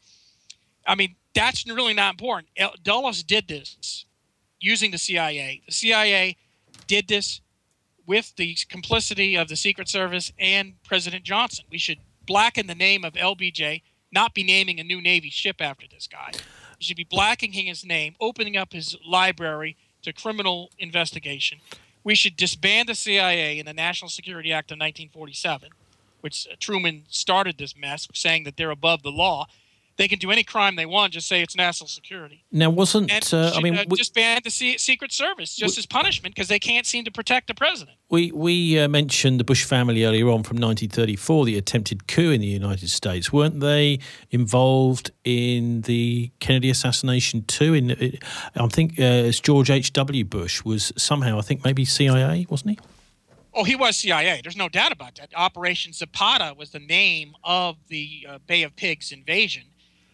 I mean, that's really not important. Dulles did this using the C I A. The C I A did this with the complicity of the Secret Service and President Johnson. We should blacken the name of L B J, not be naming a new Navy ship after this guy. We should be blackening his name, opening up his library to criminal investigation. We should disband the C I A in the National Security Act of nineteen forty-seven, which Truman started this mess, saying that they're above the law. They can do any crime they want, just say it's national security. Now, wasn't and uh, should, I mean, uh, we, disband the C- Secret Service just we, as punishment because they can't seem to protect the president. We we uh, mentioned the Bush family earlier on from nineteen thirty-four, the attempted coup in the United States. Weren't they involved in the Kennedy assassination too? In I think uh, it's George H W. Bush was somehow, I think maybe C I A, wasn't he? Oh, he was C I A. There's no doubt about that. Operation Zapata was the name of the uh, Bay of Pigs invasion,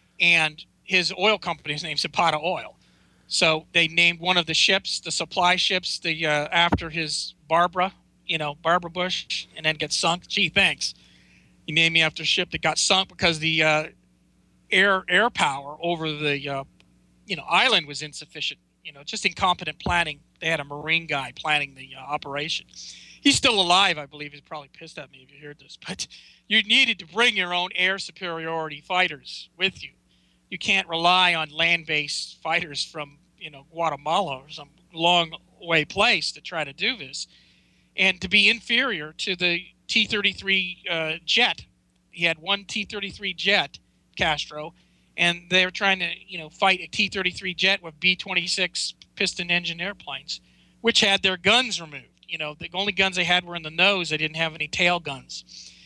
and his oil company is named Zapata Oil. So they named one of the ships, the supply ships, the uh, after his Barbara, you know, Barbara Bush, and then gets sunk. Gee, thanks. You named me after a ship that got sunk because the uh, air air power over the uh, you know island was insufficient. You know, just incompetent planning. They had a Marine guy planning the uh, operation. He's still alive, I believe. He's probably pissed at me if you heard this. But you needed to bring your own air superiority fighters with you. You can't rely on land-based fighters from, you know, Guatemala or some long-way place to try to do this. And to be inferior to the T thirty-three uh, jet. He had one T thirty-three jet, Castro, and they were trying to, you know, fight a T thirty-three jet with B twenty-six piston engine airplanes, which had their guns removed. You know, the only guns they had were in the nose. They didn't have any tail guns.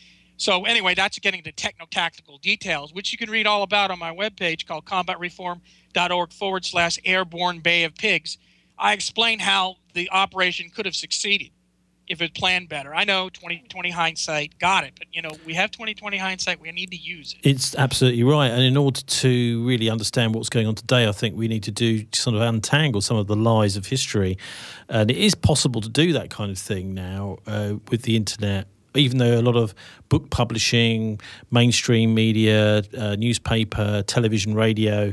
So anyway, that's getting to techno-tactical details, which you can read all about on my webpage called combatreform.org forward slash airborne Bay of Pigs. I explain how the operation could have succeeded if it planned better. I know twenty twenty hindsight, got it, but, you know, we have twenty twenty hindsight. We need to use it. It's absolutely right. And in order to really understand what's going on today, I think we need to do sort of untangle some of the lies of history. And it is possible to do that kind of thing now uh, with the internet, even though a lot of book publishing, mainstream media, uh, newspaper, television, radio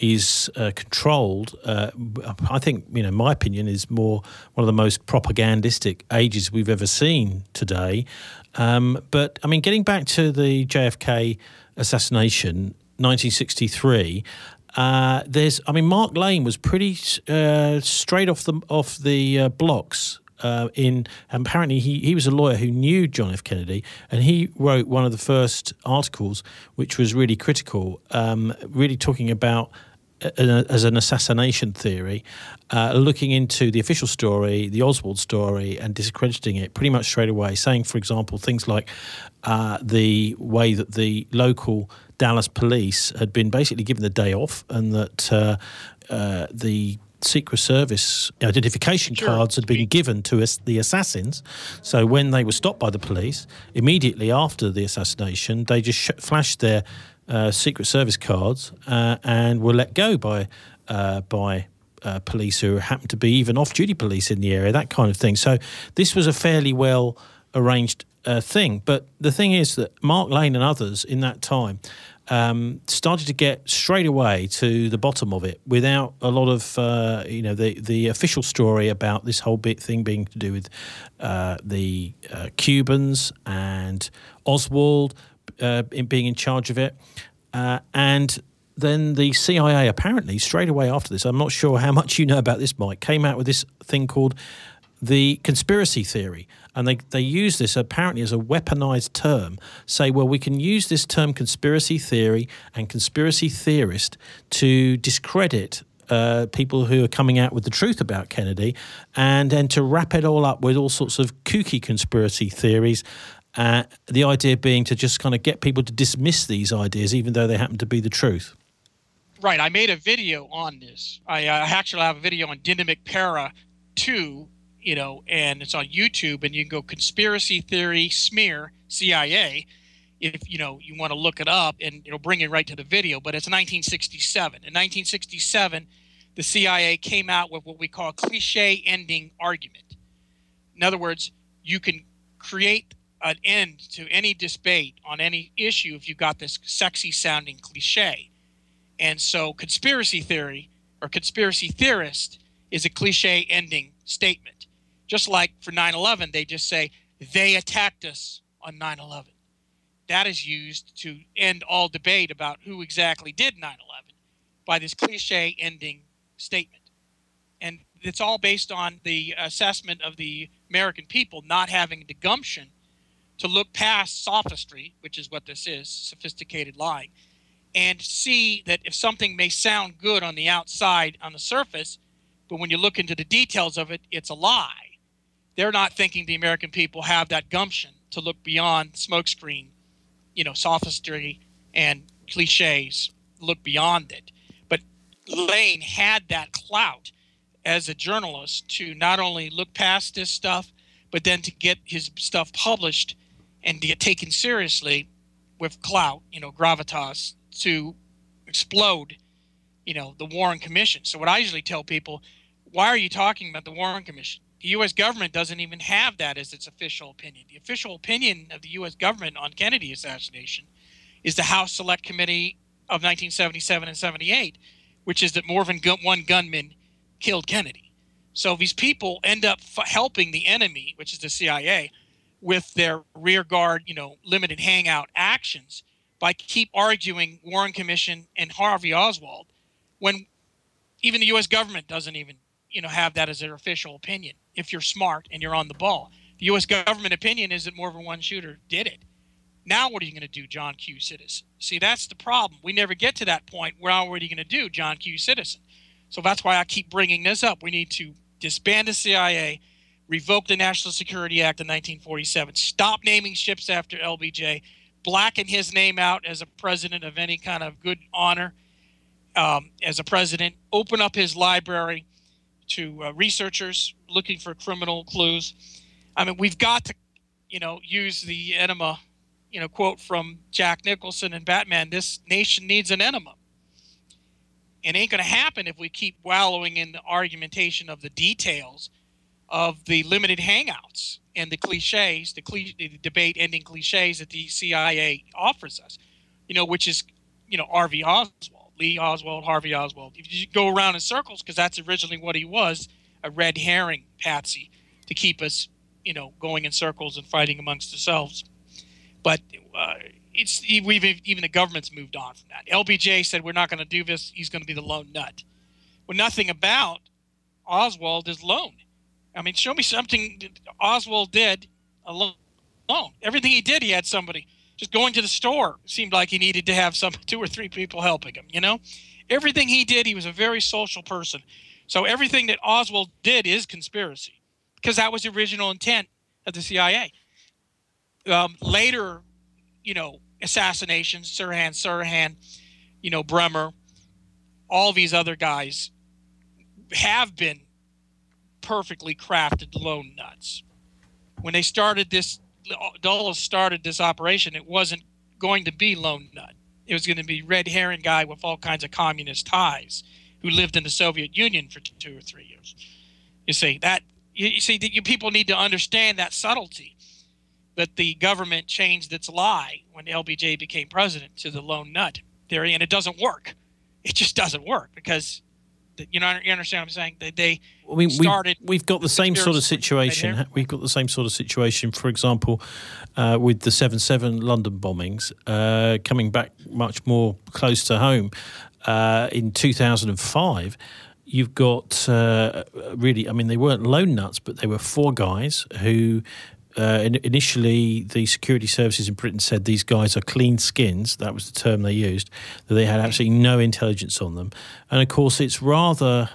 is uh, controlled. Uh, I think, you know, my opinion is more one of the most propagandistic ages we've ever seen today. Um, but, I mean, getting back to the J F K assassination, nineteen sixty-three, uh, there's, I mean, Mark Lane was pretty uh, straight off the off the uh, blocks. Uh, in apparently he, he was a lawyer who knew John F. Kennedy, and he wrote one of the first articles which was really critical, um, really talking about uh, as an assassination theory, uh, looking into the official story, the Oswald story, and discrediting it pretty much straight away, saying, for example, things like uh, the way that the local Dallas police had been basically given the day off, and that uh, uh, the Secret Service identification sure. cards had been given to us, the assassins. So when they were stopped by the police, immediately after the assassination, they just sh- flashed their uh, Secret Service cards uh, and were let go by uh, by uh, police who happened to be even off-duty police in the area, that kind of thing. So this was a fairly well arranged uh, thing. But the thing is that Mark Lane and others in that time Um, started to get straight away to the bottom of it without a lot of, uh, you know, the, the official story about this whole bit thing being to do with uh, the uh, Cubans and Oswald uh, in being in charge of it. Uh, and then the C I A apparently straight away after this, I'm not sure how much you know about this, Mike, came out with this thing called the conspiracy theory. And they, they use this apparently as a weaponized term, say, well, we can use this term conspiracy theory and conspiracy theorist to discredit uh, people who are coming out with the truth about Kennedy, and then to wrap it all up with all sorts of kooky conspiracy theories. Uh, the idea being to just kind of get people to dismiss these ideas, even though they happen to be the truth. Right. I made a video on this. I uh, actually have a video on Dynamic Para two, you know, and it's on YouTube, and you can go conspiracy theory smear C I A if, you know, you want to look it up, and it'll bring you right to the video. But it's nineteen sixty-seven. In nineteen sixty-seven, the C I A came out with what we call cliche ending argument. In other words, you can create an end to any debate on any issue if you got this sexy sounding cliche. And so conspiracy theory or conspiracy theorist is a cliche ending statement. Just like for nine eleven, they just say, they attacked us on nine eleven. That is used to end all debate about who exactly did nine eleven by this cliche ending statement. And it's all based on the assessment of the American people not having the gumption to look past sophistry, which is what this is, sophisticated lying, and see that if something may sound good on the outside, on the surface, but when you look into the details of it, it's a lie. They're not thinking the American people have that gumption to look beyond smokescreen, you know, sophistry and cliches, look beyond it. But Lane had that clout as a journalist to not only look past this stuff, but then to get his stuff published and to get taken seriously with clout, you know, gravitas, to explode, you know, the Warren Commission. So what I usually tell people, why are you talking about the Warren Commission? The U S government doesn't even have that as its official opinion. The official opinion of the U S government on Kennedy assassination is the House Select Committee of nineteen seventy-seven and seventy-eight, which is that more than one gunman killed Kennedy. So these people end up f- helping the enemy, which is the C I A, with their rear guard, you know, limited hangout actions by keep arguing Warren Commission and Harvey Oswald when even the U S government doesn't even, you know, have that as their official opinion. If you're smart and you're on the ball, the U S government opinion is that more than one shooter did it. Now, what are you going to do, John Q. Citizen? See, that's the problem. We never get to that point. Well, what are you going to do, John Q. Citizen? So that's why I keep bringing this up. We need to disband the C I A, revoke the National Security Act of nineteen forty-seven, stop naming ships after L B J, blacken his name out as a president of any kind of good honor um, as a president, open up his library to uh, researchers looking for criminal clues. I mean, we've got to, you know, use the enema, you know, quote from Jack Nicholson and Batman, this nation needs an enema. It ain't going to happen if we keep wallowing in the argumentation of the details of the limited hangouts and the cliches, the, cli- the debate-ending cliches that the C I A offers us, you know, which is, you know, Harvey Oswald. Lee Oswald, Harvey Oswald. If you go around in circles, because that's originally what he was, a red herring patsy to keep us, you know, going in circles and fighting amongst ourselves. But uh, it's we've even the government's moved on from that. L B J said we're not going to do this. He's going to be the lone nut. Well, nothing about Oswald is lone. I mean, show me something that Oswald did alone. Everything he did, he had somebody Just going to the store seemed like he needed to have some two or three people helping him, you know? Everything he did, he was a very social person. So everything that Oswald did is conspiracy, because that was the original intent of the C I A. Um, later, you know, assassinations, Sirhan, Sirhan, you know, Bremer, all these other guys have been perfectly crafted lone nuts. When they started this, Dulles started this operation, it wasn't going to be lone nut. It was going to be red herring guy with all kinds of communist ties who lived in the Soviet Union for two or three years. You see that you, you see that you people need to understand that subtlety. That the government changed its lie when L B J became president to the lone nut theory, and it doesn't work. It just doesn't work because, you know, you understand what I'm saying? They, they I mean, started. We, we've got the same sort of situation. Right, we've got the same sort of situation, for example, uh, with the seven seven London bombings, uh, coming back much more close to home uh, in two thousand five. You've got uh, really, I mean, they weren't lone nuts, but they were four guys who. Uh, initially, the security services in Britain said these guys are clean skins. That was the term they used. That they had absolutely no intelligence on them. And, of course, it's rather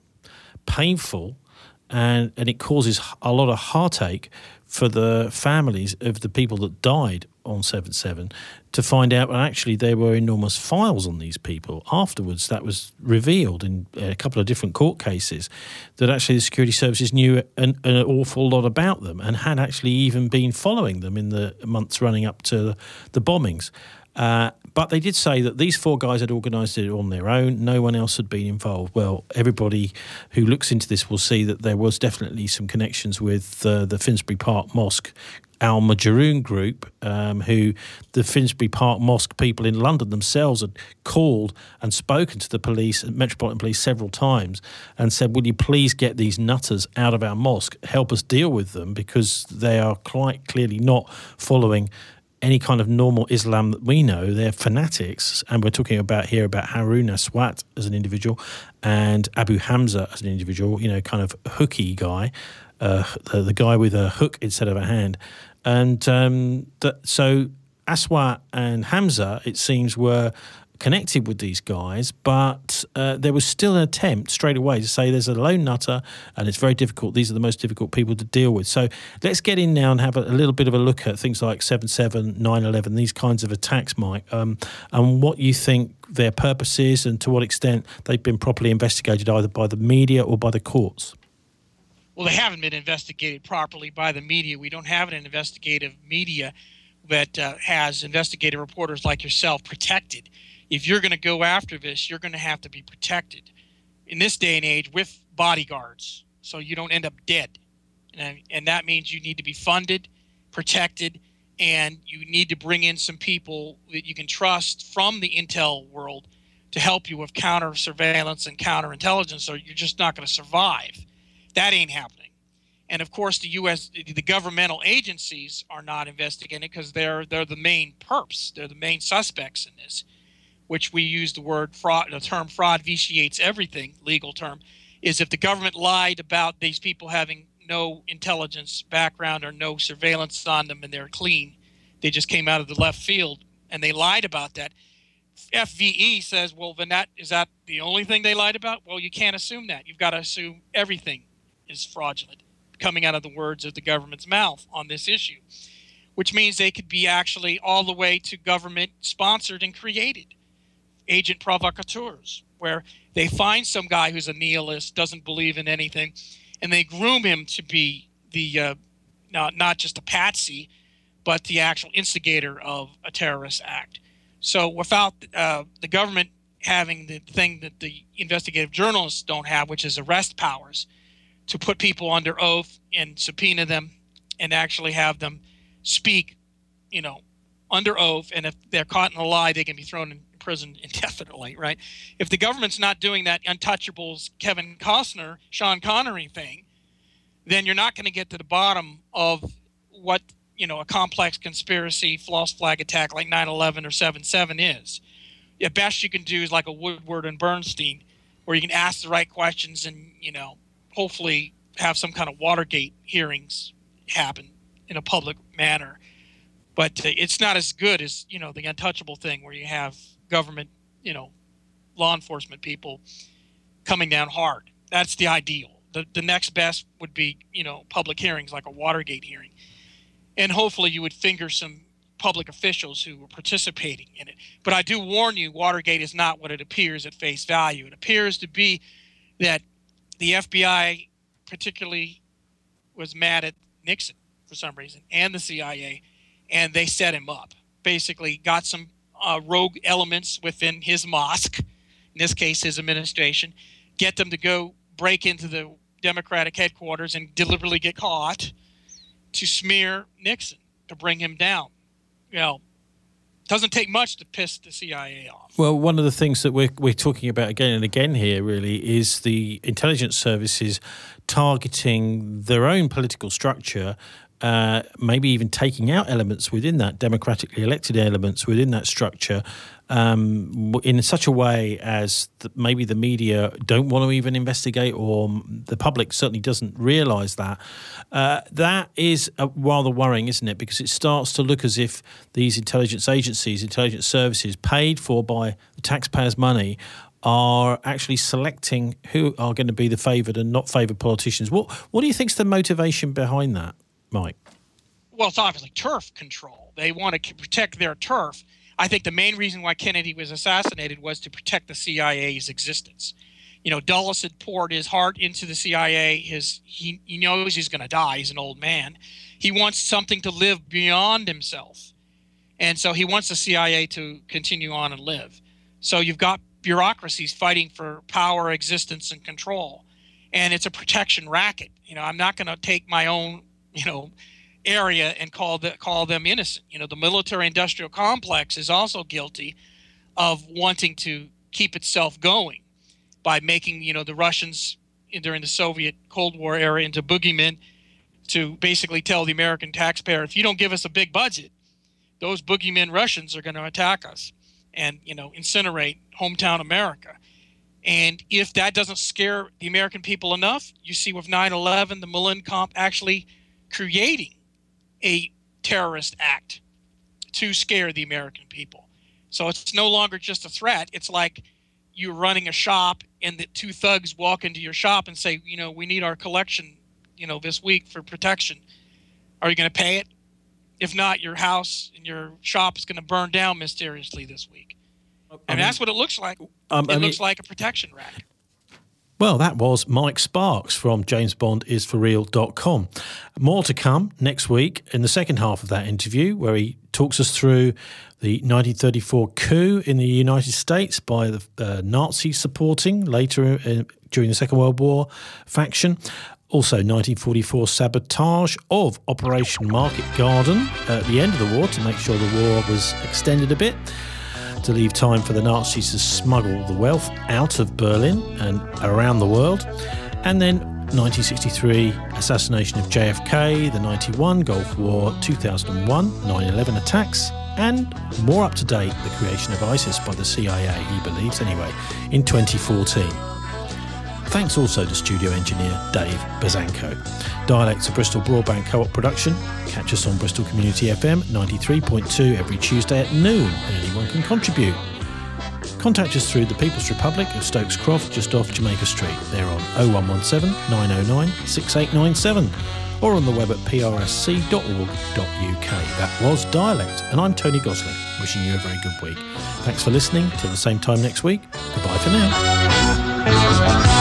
painful and, and it causes a lot of heartache for the families of the people that died on seven seven to find out that actually there were enormous files on these people. Afterwards, that was revealed in a couple of different court cases that actually the security services knew an, an awful lot about them and had actually even been following them in the months running up to the bombings. Uh, but they did say that these four guys had organised it on their own. No one else had been involved. Well, everybody who looks into this will see that there was definitely some connections with uh, the Finsbury Park Mosque Al-Majroon group, um, who the Finsbury Park Mosque people in London themselves had called and spoken to the police, Metropolitan Police, several times and said, will you please get these nutters out of our mosque, help us deal with them, because they are quite clearly not following any kind of normal Islam that we know. They're fanatics, and we're talking about here about Harun Aswat as an individual and Abu Hamza as an individual, you know, kind of hooky guy, uh, the, the guy with a hook instead of a hand. And um, the, so Aswat and Hamza, it seems, were connected with these guys, but uh, there was still an attempt straight away to say there's a lone nutter and it's very difficult. These are the most difficult people to deal with. So let's get in now and have a, a little bit of a look at things like seven seven, nine eleven, these kinds of attacks, Mike, um, and what you think their purpose is and to what extent they've been properly investigated either by the media or by the courts. Well, they haven't been investigated properly by the media. We don't have an investigative media that uh, has investigative reporters like yourself protected. If you're going to go after this, you're going to have to be protected in this day and age with bodyguards so you don't end up dead. And, and that means you need to be funded, protected, and you need to bring in some people that you can trust from the intel world to help you with counter surveillance and counterintelligence, or you're just not going to survive. That ain't happening. And of course, the U S, the governmental agencies are not investigating because they're they're the main perps. They're the main suspects in this, which we use the word fraud. The term fraud vitiates everything. Legal term is if the government lied about these people having no intelligence background or no surveillance on them and they're clean, they just came out of the left field and they lied about that. F V E says, well, then that is that the only thing they lied about? Well, you can't assume that. You've got to assume everything is fraudulent coming out of the words of the government's mouth on this issue, which means they could be actually all the way to government sponsored and created agent provocateurs, where they find some guy who's a nihilist, doesn't believe in anything, and they groom him to be the uh, not, not just a patsy, but the actual instigator of a terrorist act. So without uh, the government having the thing that the investigative journalists don't have, which is arrest powers, to put people under oath and subpoena them and actually have them speak, you know, under oath, and if they're caught in a lie, they can be thrown in prison indefinitely, right? If the government's not doing that Untouchables, Kevin Costner, Sean Connery thing, then you're not going to get to the bottom of what, you know, a complex conspiracy, false flag attack like nine eleven or seven seven is. The best you can do is like a Woodward and Bernstein, where you can ask the right questions and, you know, hopefully have some kind of Watergate hearings happen in a public manner. But uh, it's not as good as, you know, the untouchable thing where you have government, you know, law enforcement people coming down hard. That's the ideal. The, the next best would be, you know, public hearings like a Watergate hearing. And hopefully you would finger some public officials who were participating in it. But I do warn you, Watergate is not what it appears at face value. It appears to be that the F B I particularly was mad at Nixon for some reason, and the C I A, and they set him up. Basically got some uh, rogue elements within his mosque, in this case his administration, get them to go break into the Democratic headquarters and deliberately get caught to smear Nixon, to bring him down. You know, it doesn't take much to piss the C I A off. Well, one of the things that we're, we're talking about again and again here really is the intelligence services targeting their own political structure, uh, maybe even taking out elements within that, democratically elected elements within that structure, um, in such a way as the, maybe the media don't want to even investigate, or the public certainly doesn't realise that. Uh, that is uh, rather worrying, isn't it? Because it starts to look as if these intelligence agencies, intelligence services paid for by the taxpayers' money are actually selecting who are going to be the favoured and not favoured politicians. What, what do you think is the motivation behind that, Mike? Well, it's obviously turf control. They want to protect their turf. I think the main reason why Kennedy was assassinated was to protect the C I A's existence. You know, Dulles had poured his heart into the C I A. His he, he knows he's going to die. He's an old man. He wants something to live beyond himself. And so he wants the C I A to continue on and live. So you've got bureaucracies fighting for power, existence, and control. And it's a protection racket. You know, I'm not going to take my own, you know, area and call the, call them innocent. You know, the military-industrial complex is also guilty of wanting to keep itself going by making, you know, the Russians during the Soviet Cold War era into boogeymen to basically tell the American taxpayer, if you don't give us a big budget, those boogeymen Russians are going to attack us and, you know, incinerate hometown America. And if that doesn't scare the American people enough, you see with nine eleven, the Millennium actually creating a terrorist act to scare the American people. So it's no longer just a threat. It's like you're running a shop and the two thugs walk into your shop and say, you know, we need our collection, you know, this week for protection. Are you going to pay it? If not, your house and your shop is going to burn down mysteriously this week. And I mean, that's what it looks like. Um, it I looks mean, like a protection racket. Well, that was Mike Sparks from James Bond Is For Real dot com. More to come next week in the second half of that interview, where he talks us through the nineteen thirty-four coup in the United States by the uh, Nazi supporting later uh, during the Second World War faction. Also, nineteen forty-four sabotage of Operation Market Garden at the end of the war to make sure the war was extended a bit, to leave time for the Nazis to smuggle the wealth out of Berlin and around the world. And then nineteen sixty-three, assassination of J F K, the ninety-one Gulf War, two thousand one, nine eleven attacks, and more up to date, the creation of ISIS by the C I A, he believes anyway, in twenty fourteen. Thanks also to studio engineer Dave Bazanko. Dialects of Bristol Broadband Co-op production. Catch us on Bristol Community F M ninety-three point two every Tuesday at noon, and anyone can contribute. Contact us through the People's Republic of Stokes Croft, just off Jamaica Street. They're on oh one one seven, nine oh nine, six eight nine seven, or on the web at p r s c dot org dot u k. That was Dialect, and I'm Tony Gosling, wishing you a very good week. Thanks for listening. Till the same time next week. Goodbye for now.